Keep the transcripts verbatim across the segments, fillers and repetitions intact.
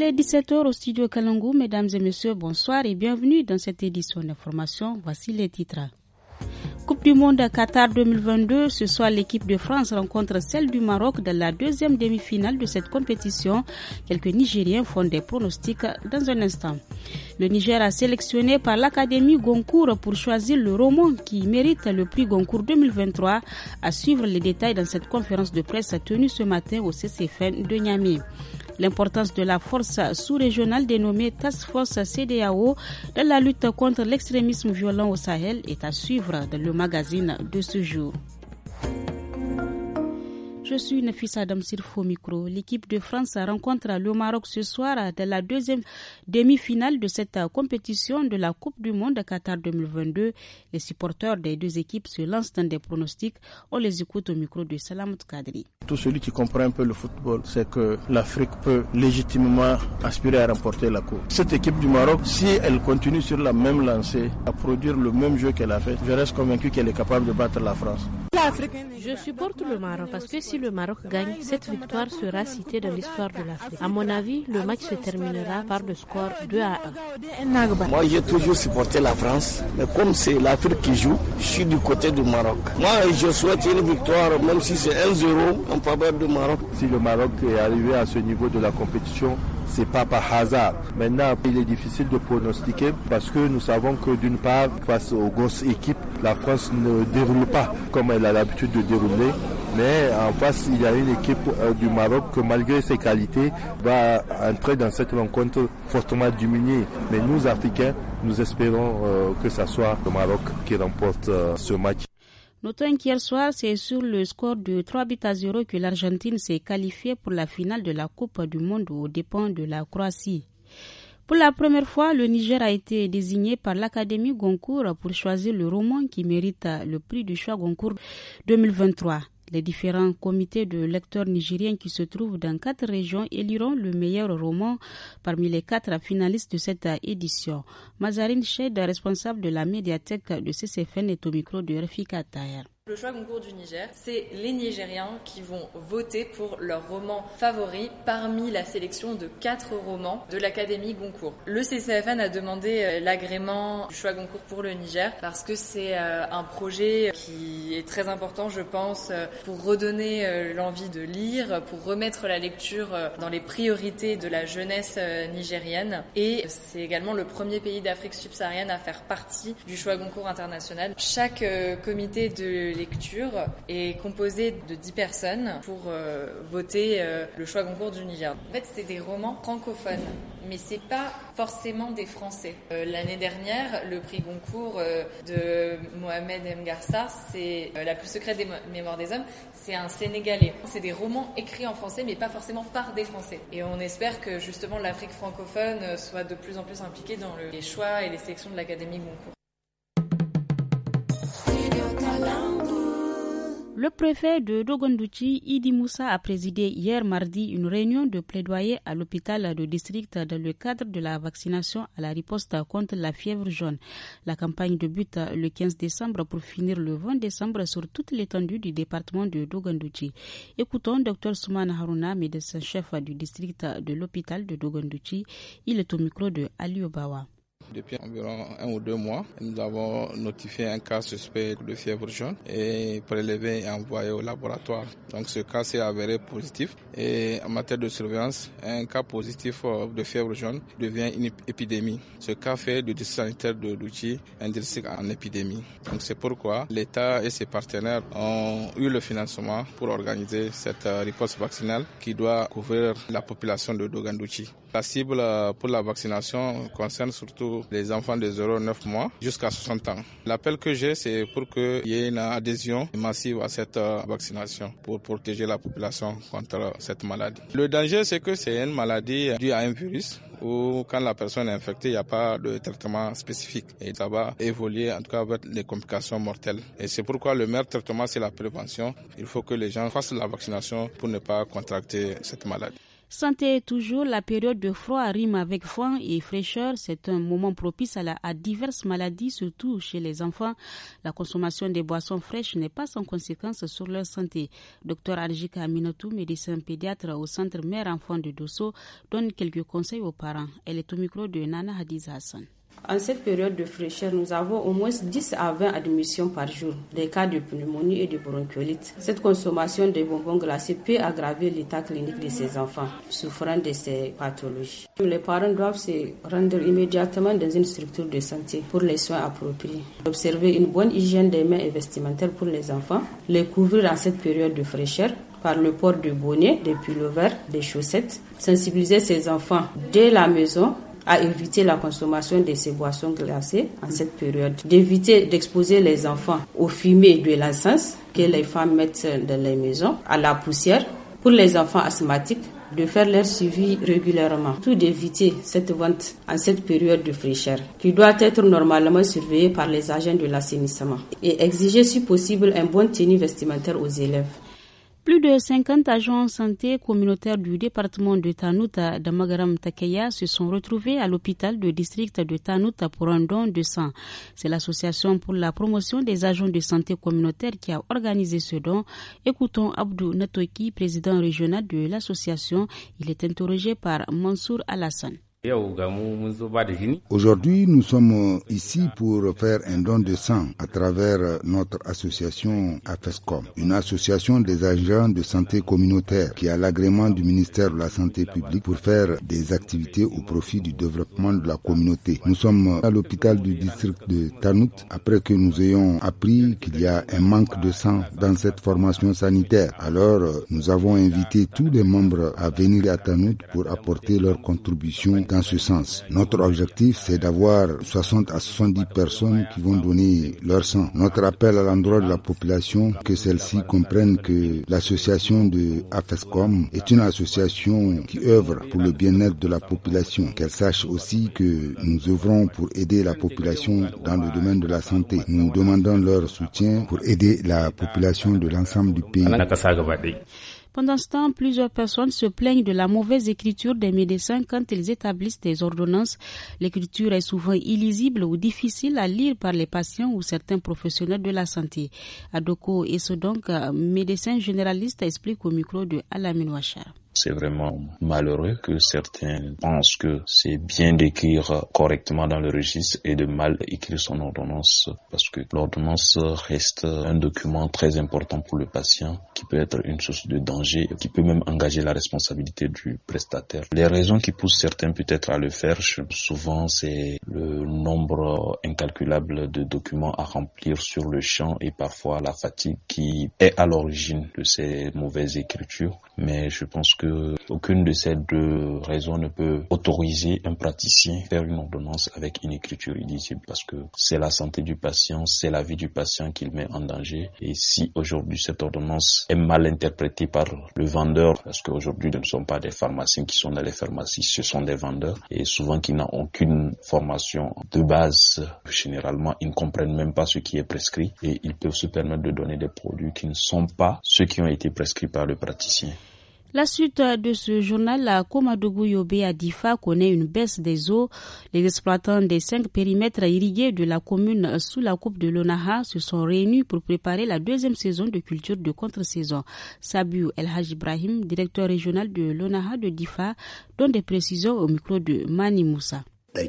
Il est dix-sept heures au studio Kalangou. Mesdames et messieurs, bonsoir et bienvenue dans cette édition d'information. Voici les titres. Coupe du monde à Qatar deux mille vingt-deux, ce soir l'équipe de France rencontre celle du Maroc dans la deuxième demi-finale de cette compétition. Quelques Nigériens font des pronostics dans un instant. Le Niger a sélectionné par l'Académie Goncourt pour choisir le roman qui mérite le prix Goncourt deux mille vingt-trois. À suivre les détails dans cette conférence de presse tenue ce matin au C C F N de Niamey. L'importance de la force sous-régionale dénommée Task Force C D A O dans la lutte contre l'extrémisme violent au Sahel est à suivre dans le magazine de ce jour. Je suis Nafissa Adam Sirfo au micro. L'équipe de France rencontre le Maroc ce soir dans la deuxième demi-finale de cette compétition de la Coupe du Monde Qatar deux mille vingt-deux. Les supporters des deux équipes se lancent dans des pronostics. On les écoute au micro de Salamot Kadri. Tout celui qui comprend un peu le football, c'est que l'Afrique peut légitimement aspirer à remporter la Coupe. Cette équipe du Maroc, si elle continue sur la même lancée, à produire le même jeu qu'elle a fait, je reste convaincu qu'elle est capable de battre la France. Je supporte le Maroc parce que si le Maroc gagne, cette victoire sera citée dans l'histoire de l'Afrique. À mon avis, le match se terminera par le score deux à un. Moi, j'ai toujours supporté la France, mais comme c'est l'Afrique qui joue, je suis du côté du Maroc. Moi, je souhaite une victoire, même si c'est un zéro en faveur du Maroc. Si le Maroc est arrivé à ce niveau de la compétition, c'est pas par hasard. Maintenant, il est difficile de pronostiquer parce que nous savons que d'une part, face aux grosses équipes, la France ne déroule pas comme elle a l'habitude de dérouler. Mais en face, il y a une équipe euh, du Maroc que malgré ses qualités va entrer dans cette rencontre fortement diminuée. Mais nous, Africains, nous espérons euh, que ce soit le Maroc qui remporte euh, ce match. Notons qu'hier soir, c'est sur le score de trois buts à zéro que l'Argentine s'est qualifiée pour la finale de la Coupe du Monde aux dépens de la Croatie. Pour la première fois, le Niger a été désigné par l'Académie Goncourt pour choisir le roman qui mérite le prix du choix Goncourt deux mille vingt-trois. Les différents comités de lecteurs nigériens qui se trouvent dans quatre régions éliront le meilleur roman parmi les quatre finalistes de cette édition. Mazarine Ched, responsable de la médiathèque de C C F N, est au micro de Rafika Taher. Le choix Goncourt du Niger, c'est les Nigériens qui vont voter pour leur roman favori parmi la sélection de quatre romans de l'Académie Goncourt. Le C C F N a demandé l'agrément du choix Goncourt pour le Niger parce que c'est un projet qui est très important, je pense, pour redonner l'envie de lire, pour remettre la lecture dans les priorités de la jeunesse nigérienne. Et c'est également le premier pays d'Afrique subsaharienne à faire partie du choix Goncourt international. Chaque comité de lecture est composé de dix personnes pour euh, voter euh, le choix Goncourt du Niger. En fait, c'est des romans francophones, mais c'est pas forcément des Français. Euh, l'année dernière, le prix Goncourt euh, de Mohamed M. Garssa, c'est euh, La plus secrète des mémoires des hommes, c'est un Sénégalais. C'est des romans écrits en français, mais pas forcément par des Français. Et on espère que justement l'Afrique francophone soit de plus en plus impliquée dans le, les choix et les sélections de l'Académie Goncourt. Le préfet de Dogondouchi, Idi Moussa, a présidé hier mardi une réunion de plaidoyer à l'hôpital de district dans le cadre de la vaccination à la riposte contre la fièvre jaune. La campagne débute le quinze décembre pour finir le vingt décembre sur toute l'étendue du département de Dogondouchi. Écoutons Dr Souman Harouna, médecin-chef du district de l'hôpital de Dogondouchi. Il est au micro de Ali Obawa. Depuis environ un ou deux mois, nous avons notifié un cas suspect de fièvre jaune et prélevé et envoyé au laboratoire. Donc ce cas s'est avéré positif et en matière de surveillance, un cas positif de fièvre jaune devient une épidémie. Ce cas fait du district sanitaire de Douchi un district en épidémie. Donc c'est pourquoi l'État et ses partenaires ont eu le financement pour organiser cette riposte vaccinale qui doit couvrir la population de Dogondouchi. La cible pour la vaccination concerne surtout les enfants de zéro à neuf mois jusqu'à soixante ans. L'appel que j'ai, c'est pour qu'il y ait une adhésion massive à cette vaccination pour protéger la population contre cette maladie. Le danger, c'est que c'est une maladie due à un virus où quand la personne est infectée, il n'y a pas de traitement spécifique et ça va évoluer en tout cas vers les complications mortelles. Et c'est pourquoi le meilleur traitement, c'est la prévention. Il faut que les gens fassent la vaccination pour ne pas contracter cette maladie. Santé toujours, la période de froid rime avec faim et fraîcheur. C'est un moment propice à, la, à diverses maladies, surtout chez les enfants. La consommation des boissons fraîches n'est pas sans conséquence sur leur santé. Docteur Arjika Aminatou, médecin pédiatre au centre mère-enfant de Dosso, donne quelques conseils aux parents. Elle est au micro de Nana Hadiza Hassan. En cette période de fraîcheur, nous avons au moins dix à vingt admissions par jour des cas de pneumonie et de bronchiolite. Cette consommation de bonbons glacés peut aggraver l'état clinique de ces enfants souffrant de ces pathologies. Les parents doivent se rendre immédiatement dans une structure de santé pour les soins appropriés. Observer une bonne hygiène des mains et vestimentaires pour les enfants, les couvrir en cette période de fraîcheur par le port de bonnets, des pullovers, des chaussettes, sensibiliser ces enfants dès la maison à éviter la consommation de ces boissons glacées en cette période, d'éviter d'exposer les enfants aux fumées de l'encens que les femmes mettent dans les maisons, à la poussière. Pour les enfants asthmatiques, de faire leur suivi régulièrement, tout d'éviter cette vente en cette période de fraîcheur, qui doit être normalement surveillée par les agents de l'assainissement, et exiger si possible un bon tenue vestimentaire aux élèves. Plus de cinquante agents santé communautaires du département de Tanout d'Amagaram Takeya se sont retrouvés à l'hôpital de district de Tanout pour un don de sang. C'est l'association pour la promotion des agents de santé communautaire qui a organisé ce don. Écoutons Abdou Natoki, président régional de l'association. Il est interrogé par Mansour Alassane. Aujourd'hui, nous sommes ici pour faire un don de sang à travers notre association AFESCOM, une association des agents de santé communautaire qui a l'agrément du ministère de la Santé publique pour faire des activités au profit du développement de la communauté. Nous sommes à l'hôpital du district de Tanout après que nous ayons appris qu'il y a un manque de sang dans cette formation sanitaire. Alors, nous avons invité tous les membres à venir à Tanout pour apporter leur contribution dans ce sens. Notre objectif, c'est d'avoir soixante à soixante-dix personnes qui vont donner leur sang. Notre appel à l'endroit de la population, que celle-ci comprenne que l'association de AFESCOM est une association qui œuvre pour le bien-être de la population. Qu'elle sache aussi que nous œuvrons pour aider la population dans le domaine de la santé. Nous demandons leur soutien pour aider la population de l'ensemble du pays. Pendant ce temps, plusieurs personnes se plaignent de la mauvaise écriture des médecins quand ils établissent des ordonnances. L'écriture est souvent illisible ou difficile à lire par les patients ou certains professionnels de la santé. Adoko Essodonk, médecin généraliste, explique au micro de Alamine Ouachar. C'est vraiment malheureux que certains pensent que c'est bien d'écrire correctement dans le registre et de mal écrire son ordonnance, parce que l'ordonnance reste un document très important pour le patient qui peut être une source de danger, qui peut même engager la responsabilité du prestataire. Les raisons qui poussent certains peut-être à le faire, souvent c'est le nombre incalculable de documents à remplir sur le champ et parfois la fatigue qui est à l'origine de ces mauvaises écritures. Mais je pense que aucune de ces deux raisons ne peut autoriser un praticien à faire une ordonnance avec une écriture illisible, parce que c'est la santé du patient, c'est la vie du patient qu'il met en danger. Et si aujourd'hui cette ordonnance est mal interprétée par le vendeur, parce qu'aujourd'hui ce ne sont pas des pharmaciens qui sont dans les pharmacies, ce sont des vendeurs, et souvent qui n'ont aucune formation de base, généralement ils ne comprennent même pas ce qui est prescrit et ils peuvent se permettre de donner des produits qui ne sont pas ceux qui ont été prescrits par le praticien. La suite de ce journal, la Komadougou Yobé à Difa connaît une baisse des eaux. Les exploitants des cinq périmètres irrigués de la commune sous la coupe de l'Onaha se sont réunis pour préparer la deuxième saison de culture de contre-saison. Sabiou El Haj Ibrahim, directeur régional de l'Onaha de Difa, donne des précisions au micro de Mani Moussa.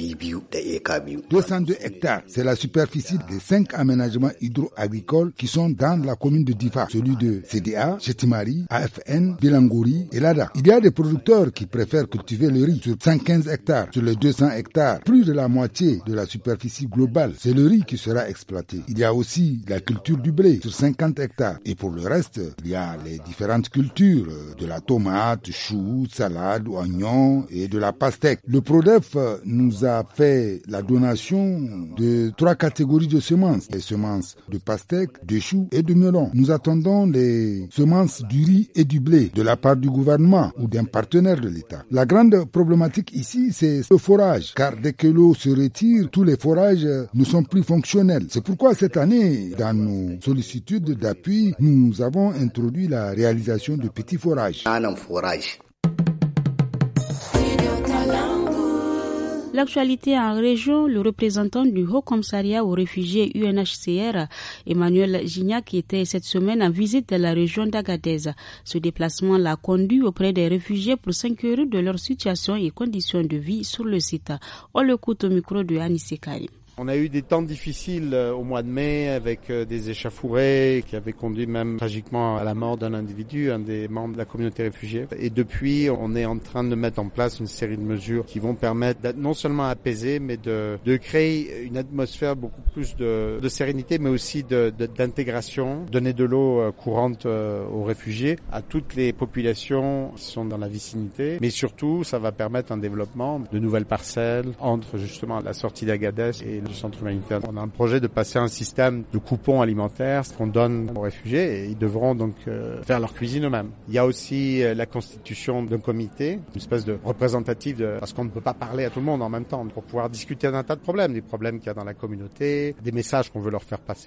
deux cent deux hectares, c'est la superficie des cinq aménagements hydro-agricoles qui sont dans la commune de Difa, celui de C D A, Chetimari, A F N, Bilangouri et Lada. Il y a des producteurs qui préfèrent cultiver le riz sur cent quinze hectares. Sur les deux cents hectares, plus de la moitié de la superficie globale, c'est le riz qui sera exploité. Il y a aussi la culture du blé sur cinquante hectares. Et pour le reste, il y a les différentes cultures, de la tomate, chou, salade, oignon et de la pastèque. Le PRODEF nous a fait la donation de trois catégories de semences. Les semences de pastèque, de choux et de melon. Nous attendons les semences du riz et du blé de la part du gouvernement ou d'un partenaire de l'État. La grande problématique ici, c'est le forage. Car dès que l'eau se retire, tous les forages ne sont plus fonctionnels. C'est pourquoi cette année, dans nos sollicitudes d'appui, nous avons introduit la réalisation de petits forages. L'actualité en région, le représentant du Haut Commissariat aux réfugiés U N H C R, Emmanuel Gignac, était cette semaine en visite dans la région d'Agadez. Ce déplacement l'a conduit auprès des réfugiés pour s'inquiéter de leur situation et conditions de vie sur le site. On l'écoute au micro de Anissé Karim. On a eu des temps difficiles au mois de mai avec des échauffourées qui avaient conduit même tragiquement à la mort d'un individu, un des membres de la communauté réfugiée. Et depuis, on est en train de mettre en place une série de mesures qui vont permettre d'être non seulement apaiser, mais de, de créer une atmosphère beaucoup plus de, de sérénité, mais aussi de, de, d'intégration, donner de l'eau courante aux réfugiés, à toutes les populations qui sont dans la vicinité. Mais surtout, ça va permettre un développement de nouvelles parcelles entre justement la sortie d'Agadez et du centre humanitaire. On a un projet de passer à un système de coupons alimentaires, ce qu'on donne aux réfugiés, et ils devront donc euh, faire leur cuisine eux-mêmes. Il y a aussi euh, la constitution d'un comité, une espèce de représentatif, de, parce qu'on ne peut pas parler à tout le monde en même temps, pour pouvoir discuter d'un tas de problèmes, des problèmes qu'il y a dans la communauté, des messages qu'on veut leur faire passer.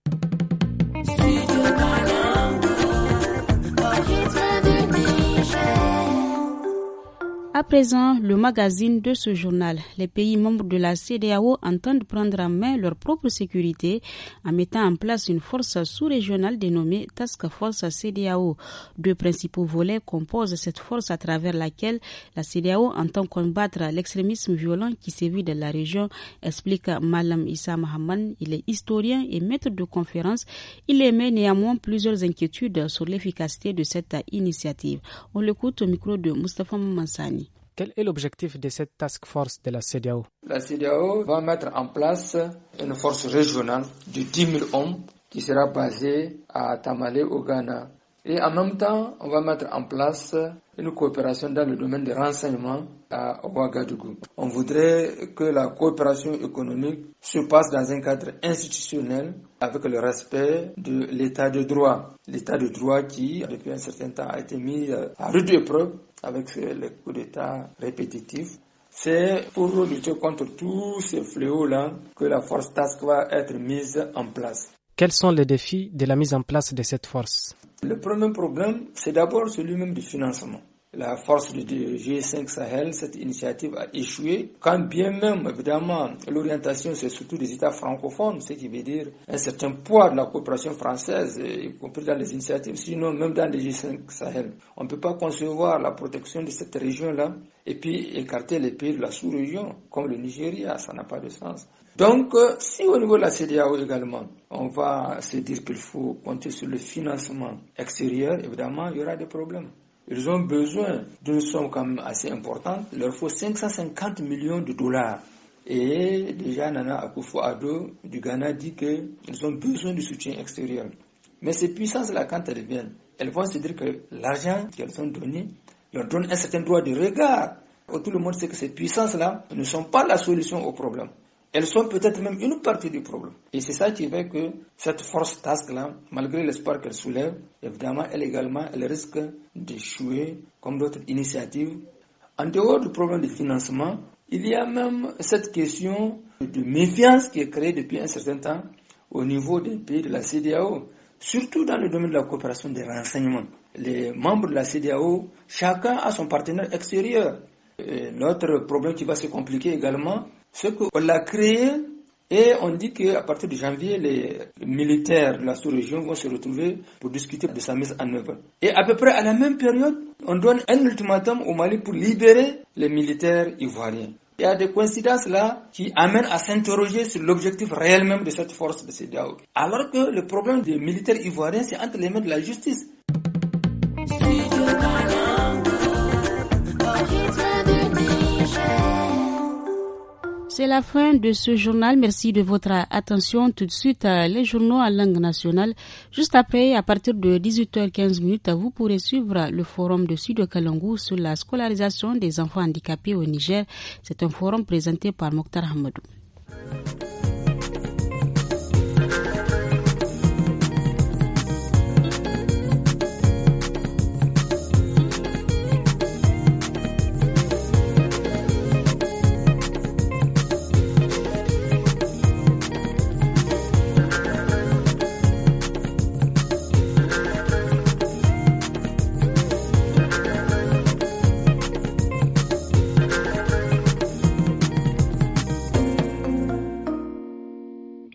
À présent, le magazine de ce journal. Les pays membres de la C D A O entendent prendre en main leur propre sécurité en mettant en place une force sous-régionale dénommée Task Force C D A O. Deux principaux volets composent cette force à travers laquelle la C D A O entend combattre l'extrémisme violent qui sévit dans la région, explique Malam Issa Mahaman. Il est historien et maître de conférences. Il émet néanmoins plusieurs inquiétudes sur l'efficacité de cette initiative. On l'écoute au micro de Mustafa Mansani. Quel est l'objectif de cette task force de la C D A O? La C D A O va mettre en place une force régionale de dix mille hommes qui sera basée à Tamale au Ghana. Et en même temps, on va mettre en place une coopération dans le domaine des renseignements à Ouagadougou. On voudrait que la coopération économique se passe dans un cadre institutionnel avec le respect de l'état de droit. L'état de droit qui, depuis un certain temps, a été mis à rude épreuve avec les coups d'État répétitifs. C'est pour lutter contre tous ces fléaux-là que la force task va être mise en place. Quels sont les défis de la mise en place de cette force? Le premier problème, c'est d'abord celui-même du financement. La force du G cinq Sahel, cette initiative a échoué, quand bien même, évidemment, l'orientation, c'est surtout des États francophones, ce qui veut dire un certain poids de la coopération française, y compris dans les initiatives, sinon même dans les G cinq Sahel. On ne peut pas concevoir la protection de cette région-là et puis écarter les pays de la sous-région, comme le Nigeria, ça n'a pas de sens. Donc, si au niveau de la C D A O également, on va se dire qu'il faut compter sur le financement extérieur, évidemment, il y aura des problèmes. Ils ont besoin d'une somme quand même assez importante. Il leur faut cinq cent cinquante millions de dollars. Et déjà, Nana Akufo-Addo du Ghana dit qu'ils ont besoin de soutien extérieur. Mais ces puissances-là, quand elles viennent, elles vont se dire que l'argent qu'elles ont donné leur donne un certain droit de regard. Tout le monde sait que ces puissances-là ne sont pas la solution au problème. Elles sont peut-être même une partie du problème. Et c'est ça qui fait que cette force task-là, malgré l'espoir qu'elle soulève, évidemment, elle également, elle risque d'échouer comme d'autres initiatives. En dehors du problème de financement, il y a même cette question de méfiance qui est créée depuis un certain temps au niveau des pays de la C D A O, surtout dans le domaine de la coopération des renseignements. Les membres de la C D A O, chacun a son partenaire extérieur. Et l'autre problème qui va se compliquer également, c'est qu'on l'a créé et on dit qu'à partir de janvier, les militaires de la sous-région vont se retrouver pour discuter de sa mise en œuvre. Et à peu près à la même période, on donne un ultimatum au Mali pour libérer les militaires ivoiriens. Il y a des coïncidences là qui amènent à s'interroger sur l'objectif réel même de cette force de C D A O. Alors que le problème des militaires ivoiriens, c'est entre les mains de la justice. C'est la fin de ce journal. Merci de votre attention. Tout de suite, les journaux en langue nationale. Juste après, à partir de dix-huit heures quinze, vous pourrez suivre le forum de Studio Kalangu sur la scolarisation des enfants handicapés au Niger. C'est un forum présenté par Mokhtar Hamadou.